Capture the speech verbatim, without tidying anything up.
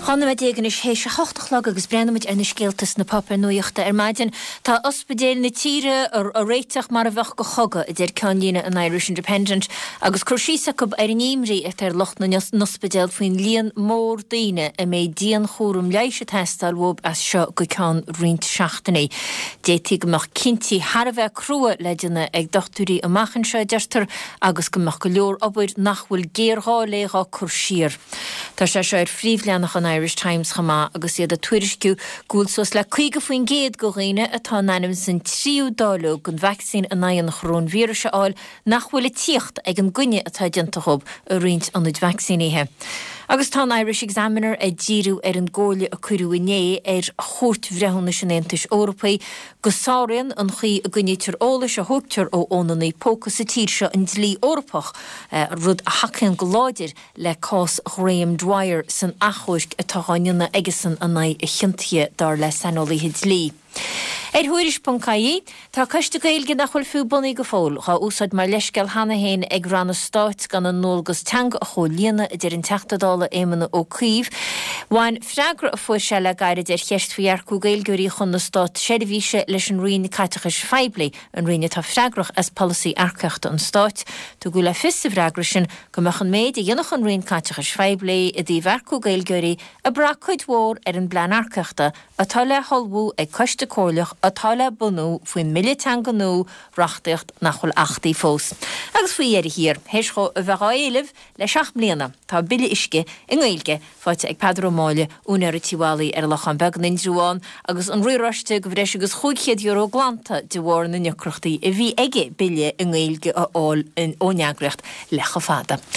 Hanna degen is hééis se hochtachlag agus brennimid en scéaltas na papar nuochta ar maidin tá ospedéil na tíre ar a réiteach mar a bheith go choga i dtéir ceanlína an Irish Independent agus crusísa go ar an imrí ar tar locht na nospedéil faoin líon mór daine a mé díon chórum leise testal wob as seo go cean rint seachtaí. Détí goach cinnti har a bheith crua leidirna ag dochtúí amachchan seo deirtar agus goach go leor obair nachhfuil géirá léá cursír. Tá sé seo ar phríomhleannach an Irish Times chama agus iad a tuairisciú gúlsos le chuige faoin géad go réine atá nanim san tríú dálu gon vaccín a naon chrón víruse áil nachhfuil tíocht ag an gcuine atá diantachob a rint an nuid vaccíníthe. Agus tá Irish Examiner a ddíú ar an ggóla a cuiúiné ar chót bhrehanna sinnéantais Eorpaí go sáiríonn an chuí a gcuinetar ólas a thugtar ó ónaí póca sa tír seo an dlí Eorpach rud a hacan go láidir le cás Graham Dwyer san achúirc atá gáinna agasan a naid a chinntia dar le sanolaithe dlí. Er huiris puncaí, tá caiiste gailge nachhfuil fiú bunaí go fóil, cha úsáid mar leisceil hana héin ag ranna stáit gan an nógus teanga a chólíana a dir an teachtadála éimena ó Cíomh. Bhain freagra a fuair se le gaiire ir cheist faoarcú gailgurí chun na stát séirhíse leis an riine caitachas feibli, an riine tá freagrach as policy arceachta an stát. Tá go le fista freagra sin go mechan méid a dionach an riine caitachas feibli a dí bharcú gailgurí a bra chuid mhór ar an blean arceachta atá le holbú ag coiste cóirlach atá le bunú faoin millitanga nó rachtaíocht nachhfuil achtaí fós. Agus faoi éirí hir, héis go a bheith éileh le seach mbliana tá bille isce in Gaeilge fáite ag Pedro Máile únar a tíhálaí ar lachan began in Drúán agus an riráiste go bhreis agus chuigchéad euro glanta de bhór na necrochtaí a bhí aige bille in Gaeilge a áil in óneagracht lecha fada.